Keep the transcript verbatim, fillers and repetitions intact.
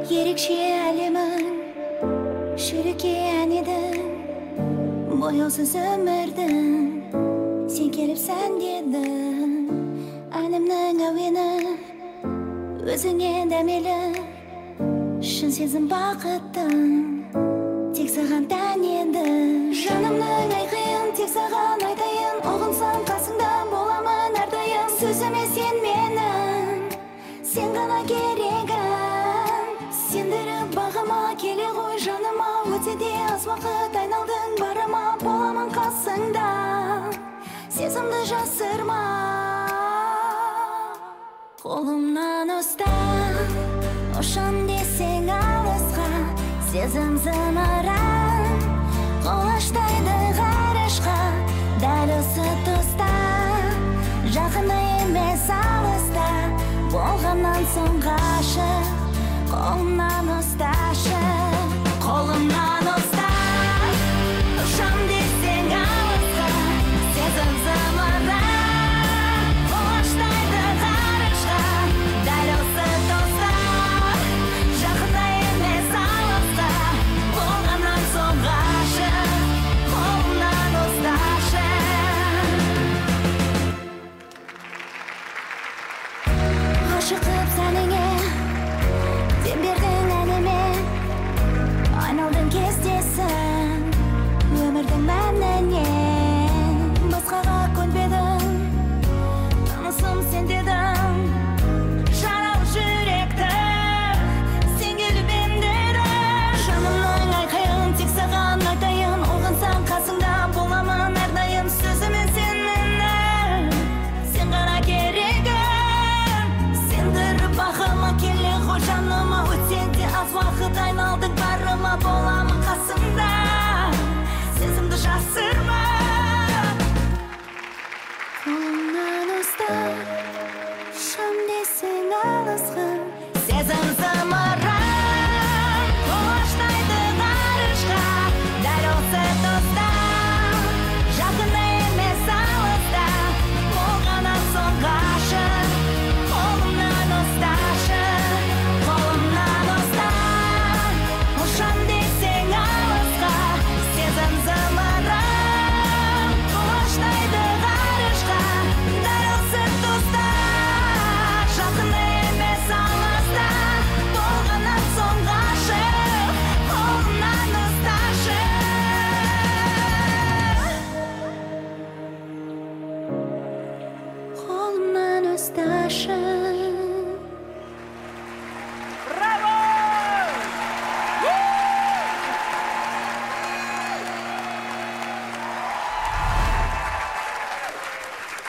ерекше әлемің шүреккен едің, бояусыз өмірдің сен келіп сәндедің. Әлемнің әуені өзіңе дәмелі, шын сезім бақыттың тек саған тән еді. Жанымның айқайын тек саған айтайын, ұғынсаң қасыңда боламын әрдайым. Сөзіме сен менің, сен ғана керегім. Сендіріп бағыма келе ғой жаныма, өте де аз уақыт айналдың барыма. Боламын қасыңда, сезімді жасырма. Қолымнан ұстап, ұшам десең алысқа, сезім зымыран қолаштайды ғарышқа. Дәл осы тұста, жақында емес алыста, болғаннан соң ғашық. Қолымнан ұсташы, қолымнан ұстап, ұшам десең алысқа, сезім зымыран қолаштайды ғарышқа. Дәл осы тұста, жақында емес алыста, болғаннан соң ғашық. Қолымнан ұсташы. Ғашықып сәніңе дем бердің әлеме, айналдың кездесің өмірдің мәніне. Басқаға көнбедің, танысым сен дедің, жаралы жүректі сен келіп емдедің. Жанымның айқайын тек саған айтайын, ұғынсаң қасыңда боламын әрдайым. Сөзіме сен менің, сен ғана керегім. Сендіріп бағыма келе ғой жаныма, өтсе де аз уақыт айналдың барыма. Боламын қасыңда, сезімді жасырма. Қолымнан ұстап, ұшам десең алысқа, сезім зымыран қолаштайды ғарышқа. Дәл осы тұста, жақында емес алыста, болғаннан соң ғашық. Қолымнан ұсташы, қолымнан ұстап, ұшам десең алысқа, сезім зымыран қолаштайды ғарышқа. Дәл осы тұста, жақында емес алыста, болғаннан соң ғашық. Қолымнан ұсташы. Қолымнан ұсташы.